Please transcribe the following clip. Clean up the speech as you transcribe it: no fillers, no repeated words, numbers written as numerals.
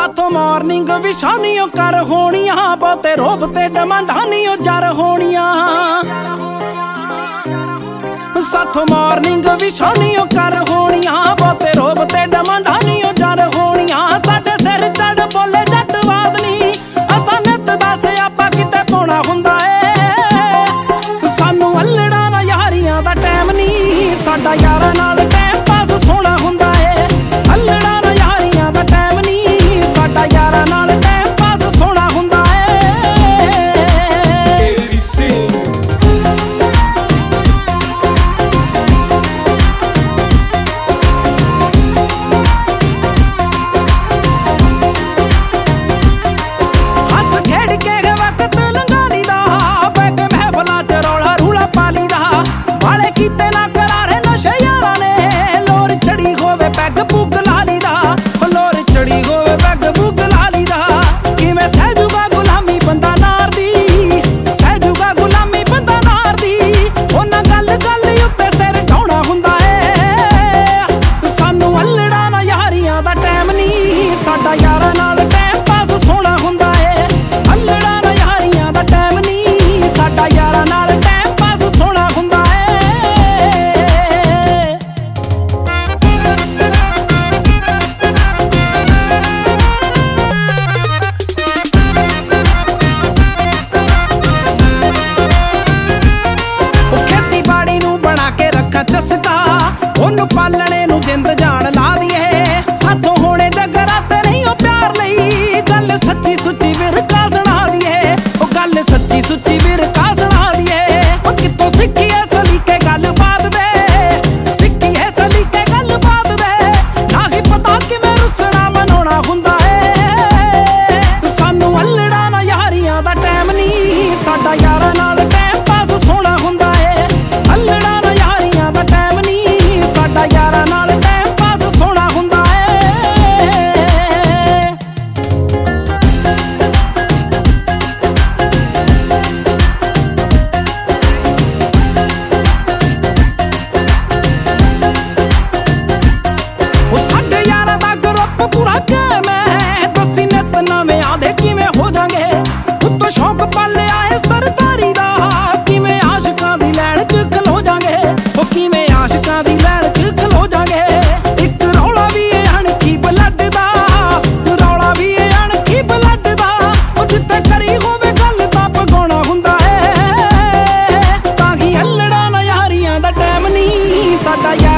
साथों morning विछानियों कर होनियां, बहुते रोब ते डमांडानियों जर होनियां। साथों मॉर्निंग विछानियों कर होनियां, बहुते रोब ते डमांडानियों जर होनियां। साडे सिर चढ़ बोले जट वादनी, असां नित दस आपा किते पाउणा हुंदा ए। सानू अल्लड़ा ना यारियां दा टैम नी, साडा यारां नाल टाइम पास सोहना हुंदा ए। अल्लड़ा ना यारियां दा टैम नी, साडा यारां नाल टाइम पास सोहना हुंदा ए। हस खेड़ के वक्त लंघा लीदा, बैग महफलां च रौला रूला पा लीदा। भाले कीते ना करारे नशे यारां ने, लोर चढ़ी होवे पैग पुग ला लीदा। लोर चढ़ी होवे पैग पुग ला लीदा। किवें सहजूगा गुलामी बंदा नार दी, सहजूगा गुलामी बंदा नार दी। उन्हां गल गल उत्ते सिर ढाउणा हुंदा ए। सानू अल्लड़ा ना यारियां दा टैम नी, साडा यारां नाल टाइम पास सोहना हुंदा ए। अल्लड़ा ना यारियां दा टैम नी, साडा यारां नाल टाइम पास सोहना हुंदा ए। खेतीबाड़ी नूं बना के रखा चस्का, ओनू पालणे नूं जिंद जान ला दईए। साथों होणे जगराते नहीं ओ प्यार लई, गल सच्ची सुच्ची विरका सुणा दईए। ओ गल सच्ची सुच्ची विरका सुणा दईए। ओ कितों सिक्खी ऐ सलीके गलबात दे, सिक्खी ऐ सलीके गलबात दे। ना ही पता किवें रुसना मनाउणा हुंदा ए। सानू अल्लड़ा ना यारियां दा टैम नी, साडा यारां नाल टाइम पास सोहना हुंदा ए। अल्लड़ा ना यारियां दा टैम नी, साडा यारां नाल टाइम पास सोहना हुंदा ए। ओ साडे यारां दा ग्रुप पूरा कायम है, दस्सी नित नवें आंदे किवें हो जांगे। उत्तों शौक पालिया है सरदारी दा, किवें आशिकां दी लैन च खलो जांगे। ओ किवें आशिकां दी लैन च खलो जांगे। इक रौला भी है अणखी ब्लड दा, रौला भी है अणखी ब्लड दा। ओ जित्थे करी होवे गल तां पगाउणा हुंदा ए। तां ही अल्लड़ा ना यारियां दा टैम नी, साडा